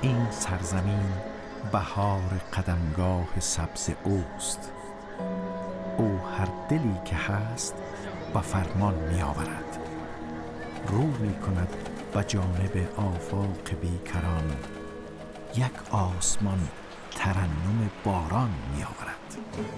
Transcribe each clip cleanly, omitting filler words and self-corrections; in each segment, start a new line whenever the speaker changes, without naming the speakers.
این سرزمین بهار قدمگاه سبز اوست. او هر دلی که هست با فرمان می آورد. رو می کند به جانب آفاق بیکران. یک آسمان ترنم باران می آورد.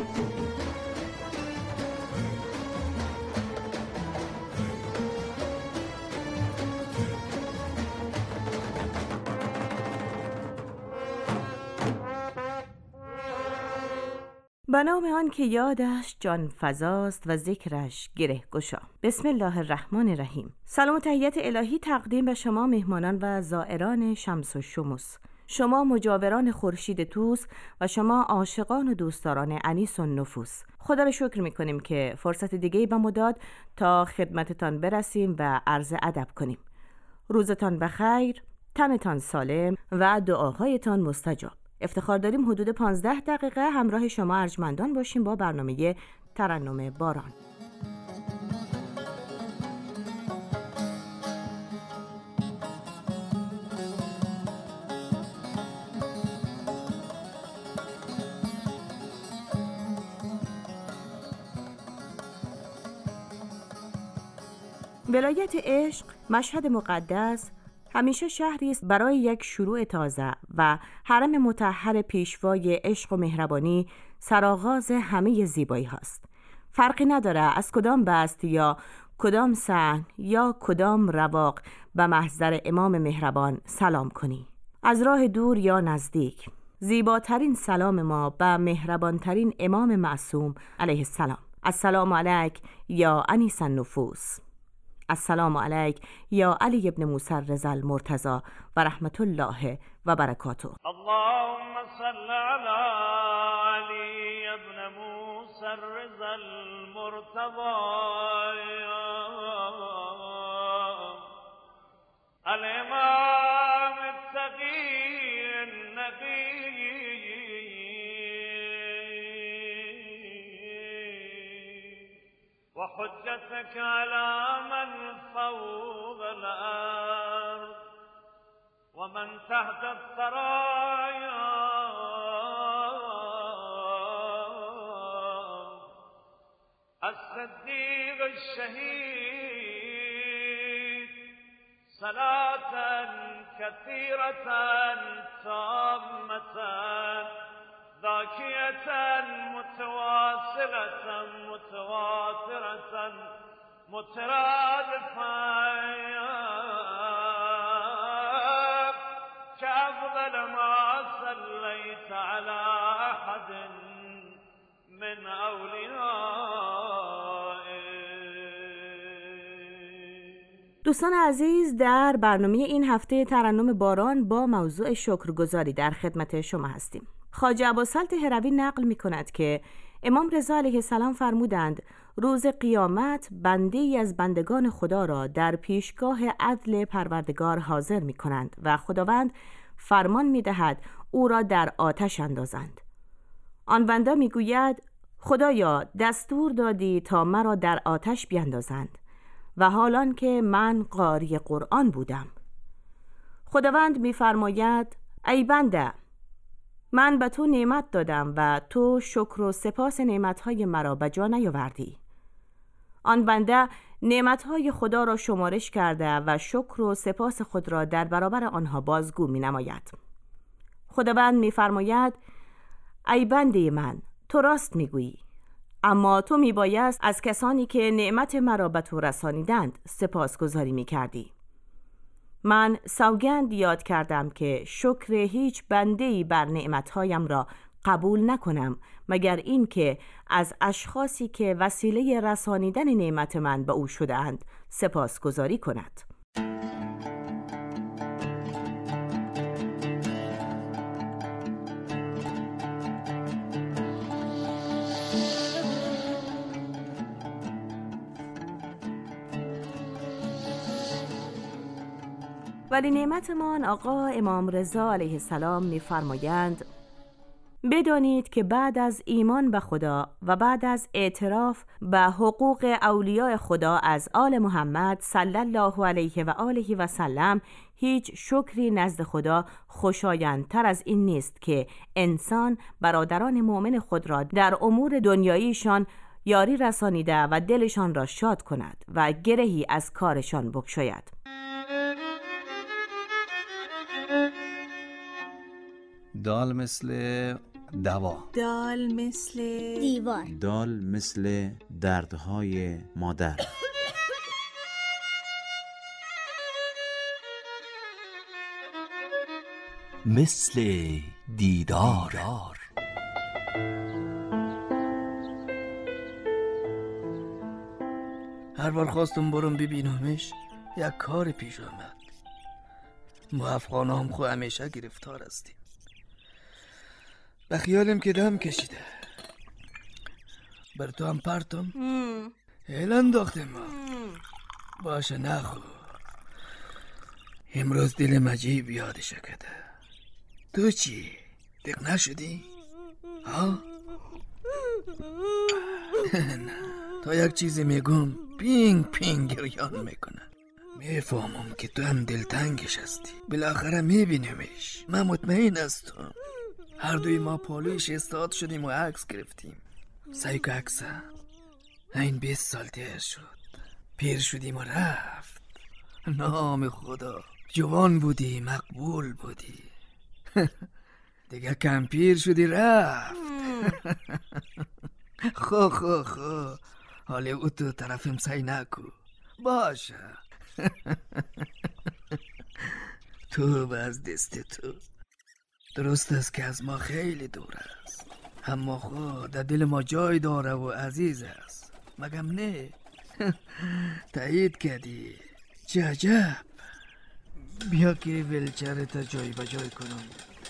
به نام آن که یادش جان فزاست و ذکرش گره گشا. بسم الله الرحمن الرحیم. سلام و تحیت الهی تقدیم به شما مهمانان و زائران شمس و شمس، شما مجاوران خورشید طوس و شما عاشقان و دوستداران انیس و نفوس. خدا را شکر میکنیم که فرصت دیگه‌ای به ما داد تا خدمتتان برسیم و عرض ادب کنیم. روزتان بخیر، تنتان سالم و دعاهایتان مستجاب. افتخار داریم حدود 15 دقیقه همراه شما ارجمندان باشیم با برنامه ترنم باران. ولایت عشق، مشهد مقدس، همیشه شهری است برای یک شروع تازه و حرم مطهر پیشوای عشق و مهربانی سرآغاز همه زیبایی هاست. فرقی نداره از کدام بست یا کدام صحن یا کدام رواق به محضر امام مهربان سلام کنی، از راه دور یا نزدیک. زیباترین سلام ما به مهربانترین امام معصوم علیه السلام. السلام علیک یا انیس النفوس. السلام علیک یا علی ابن موسی رضا المرتضی و رحمت الله و برکاته.
اللهم صل علی علی ابن موسی رضا المرتضی الامام التقی النقی وحجتك على من فوق الأرض ومن تحت الثرايا الصديق الشهيد صلاة كثيرة تامة ذاكية متواصلة متواترة مترادفة كأفضل ما صليت على أحد من أوليائك.
دوستان عزیز، در برنامه این هفته ترنم باران با موضوع شکرگزاری در خدمت شما هستیم. خواجه ابوالسلط هروی نقل می کند که امام رضا علیه السلام فرمودند روز قیامت بنده‌ای از بندگان خدا را در پیشگاه عدل پروردگار حاضر می کنند و خداوند فرمان می دهد او را در آتش اندازند. آن بنده می گوید خدایا دستور دادی تا مرا در آتش بیندازند و حالان که من قاری قرآن بودم. خداوند می فرماید ای بنده، من به تو نعمت دادم و تو شکر و سپاس نعمتهای مرا به جا نیاوردی. آن بنده نعمتهای خدا را شمارش کرده و شکر و سپاس خود را در برابر آنها بازگو می نماید. خداوند می فرماید ای بنده من، تو راست می گویی، اما تو می بایست از کسانی که نعمت مرا به تو رسانیدند سپاسگزاری می کردی. من سوگند یاد کردم که شکر هیچ بنده‌ای بر نعمتهایم را قبول نکنم مگر این که از اشخاصی که وسیله رسانیدن نعمت من به او شده‌اند سپاسگزاری کند. ولی نعمتمان آقا امام رضا علیه السلام می‌فرمایند بدانید که بعد از ایمان به خدا و بعد از اعتراف به حقوق اولیاء خدا از آل محمد صلی الله علیه و آله و سلم، هیچ شکری نزد خدا خوشایندتر از این نیست که انسان برادران مؤمن خود را در امور دنیاییشان یاری رسانیده و دلشان را شاد کند و گرهی از کارشان بگشاید.
دال مثل دوا،
دال مثل دیوار،
دال مثل دردهای مادر،
مثل دیدار.
هر بار خواستم برم ببینمش یک کار پیش آمد. ما افغان هم خو همیشه گرفتار هستیم. به خیالم که دم کشیده. بر تو هم پرتم هیل انداختم ما. باشه نخو. امروز دلم عجیب یادش کرده. تو چی؟ دق نشدی؟ ها؟ نه. تا یک چیزی میگم پینگ پینگ گریان میکنه. میفهمم که تو هم دلتنگش هستی. بالاخره میبینیمش. من مطمئن هستم. هر دوی ما پالویش استاد شدیم و عکس گرفتیم. سایکو عکسه این 20 سال دیر شد. پیر شدیم و رفت. نام خدا جوان بودی، مقبول بودی. دیگه کم پیر شدی رفت. خو حالی او تو طرفم سعی نکو. باشه. تو از دست تو. درست است که از ما خیلی دور است، اما خود در دل ما جای داره و عزیز است. مگم نه؟ تایید کردی. چه عجب. بیا که ولچرت جای به جای کنم.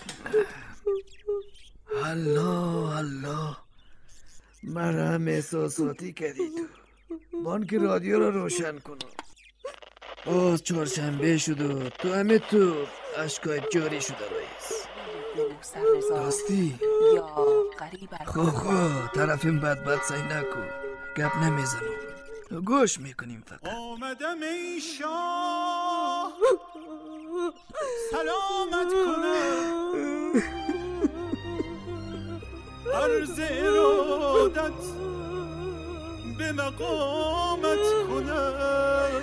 الله مرا هم احساساتی کردی تو. بانک رادیو رو روشن کنم. باز چهارشنبه شد و تو همه تو اشکایت جاری شده رئیس. راستی
یا غریب
خو طرفیم بد سعی نکو. گپ نمیزنم، گوش میکنیم فقط.
آمدم ای شاه سلامت کنم، عرض ارادت به مقامت کنم.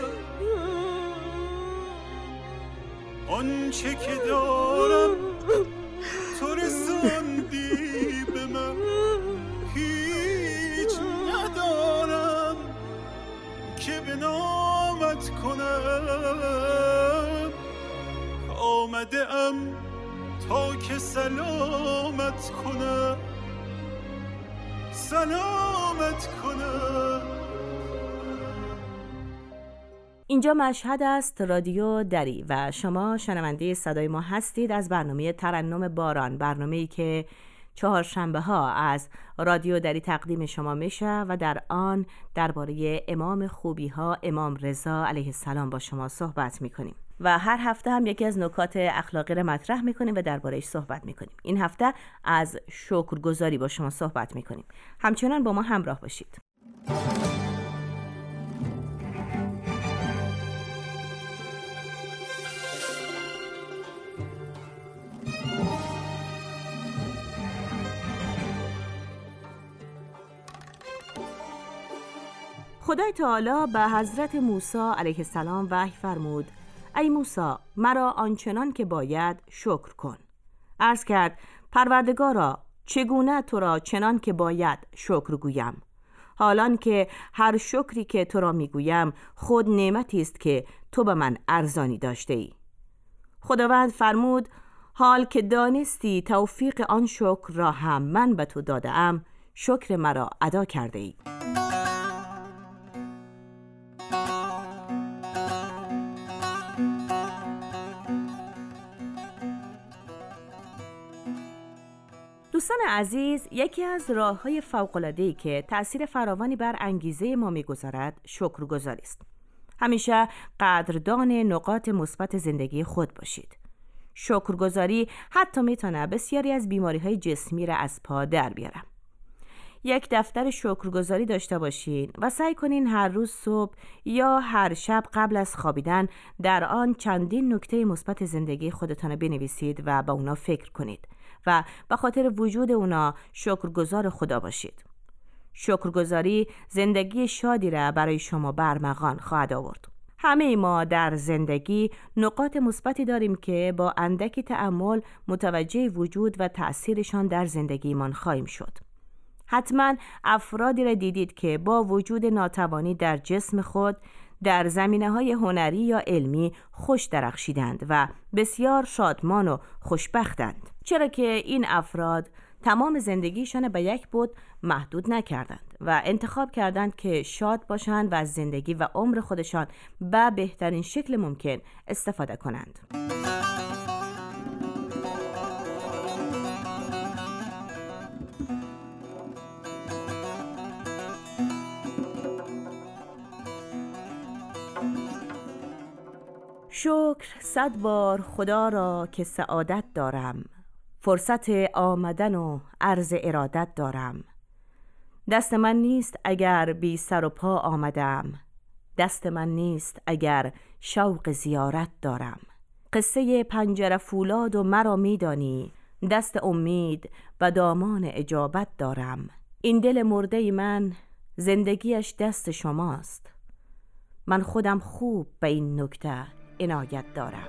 آنچه که دارم تو رساندی به من، هیچ ندارم که به نامت کنم. آمده ام تا که سلامت کنم، سلامت کنم.
اینجا مشهد است، رادیو دری و شما شنونده صدای ما هستید از برنامه ترنم باران، برنامه‌ای که چهارشنبه ها از رادیو دری تقدیم شما میشه و در آن درباره امام خوبی ها امام رضا علیه السلام با شما صحبت میکنیم و هر هفته هم یکی از نکات اخلاقی رو مطرح میکنیم و درباره‌اش صحبت میکنیم. این هفته از شکرگزاری با شما صحبت میکنیم. همچنان با ما همراه باشید. خدای تعالی به حضرت موسی علیه السلام وحی فرمود: ای موسی، مرا آنچنان که باید شکر کن. عرض کرد: پروردگارا، چگونه تو را چنان که باید شکر گویم؟ حالان که هر شکری که تو را میگویم خود نعمتی است که تو به من ارزانی داشته ای. خداوند فرمود: حال که دانستی توفیق آن شکر را هم من به تو داده ام، شکر مرا ادا کرده ای. دوستان عزیز، یکی از راه‌های فوق‌العاده‌ای که تأثیر فراوانی بر انگیزه ما می‌گذارد شکرگزاری است. همیشه قدردان نقاط مثبت زندگی خود باشید. شکرگزاری حتی میتونه بسیاری از بیماری‌های جسمی را از پا در بیاره. یک دفتر شکرگزاری داشته باشین و سعی کنین هر روز صبح یا هر شب قبل از خوابیدن در آن چندین نکته مثبت زندگی خودتان بنویسید و به اونا فکر کنید و به خاطر وجود اونا شکرگزار خدا باشید. شکرگزاری زندگی شادی را برای شما برمغان خواهد آورد. همه ما در زندگی نقاط مثبتی داریم که با اندکی تأمل متوجه وجود و تأثیرشان در زندگیمان خواهیم شد. حتما افرادی را دیدید که با وجود ناتوانی در جسم خود در زمینه‌های هنری یا علمی خوش درخشیدند و بسیار شادمان و خوشبختند، چرا که این افراد تمام زندگیشان به یک بعد محدود نکردند و انتخاب کردند که شاد باشند و از زندگی و عمر خودشان به بهترین شکل ممکن استفاده کنند. شکر 100 بار خدا را که سعادت دارم، فرصت آمدن و عرض ارادت دارم. دست من نیست اگر بی سر و پا آمدم، دست من نیست اگر شوق زیارت دارم. قصه پنجره فولاد و مرا میدانی، دست امید و دامان اجابت دارم. این دل مرده من زندگیش دست شماست، من خودم خوب به این نکته عنایت دارم.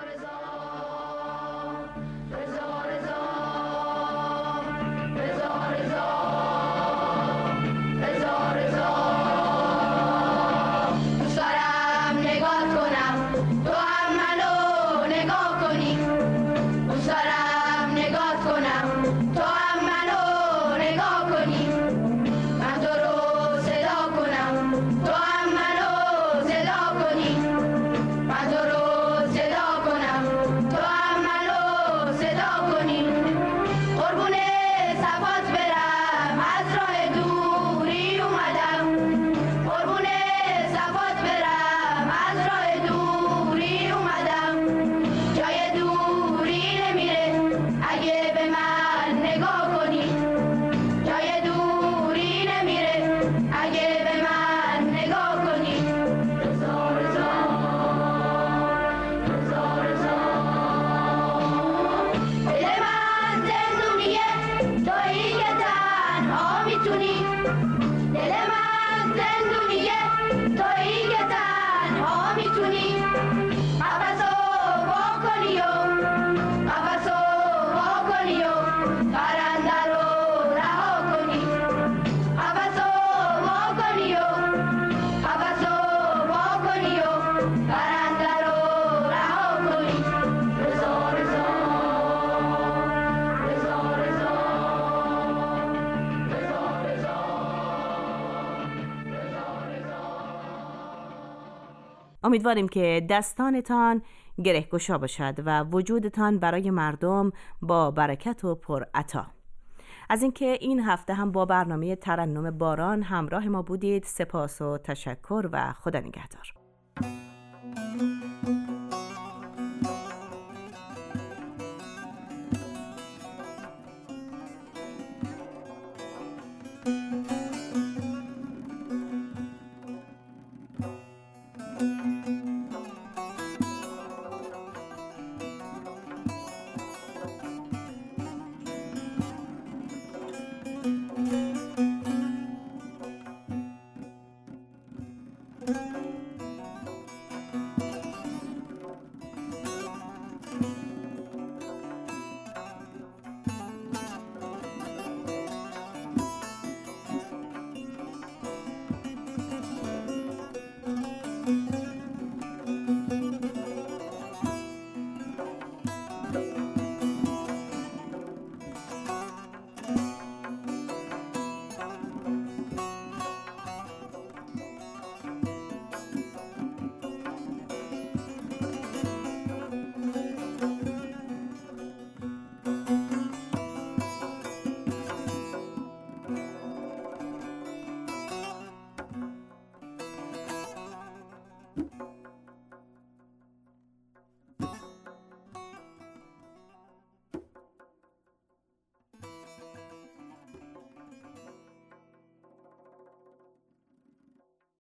امیدواریم که دستانتان گرهگشا باشد و وجودتان برای مردم با برکت و پر عطا. از اینکه این هفته هم با برنامه ترنم باران همراه ما بودید سپاس و تشکر و خدا نگهدار.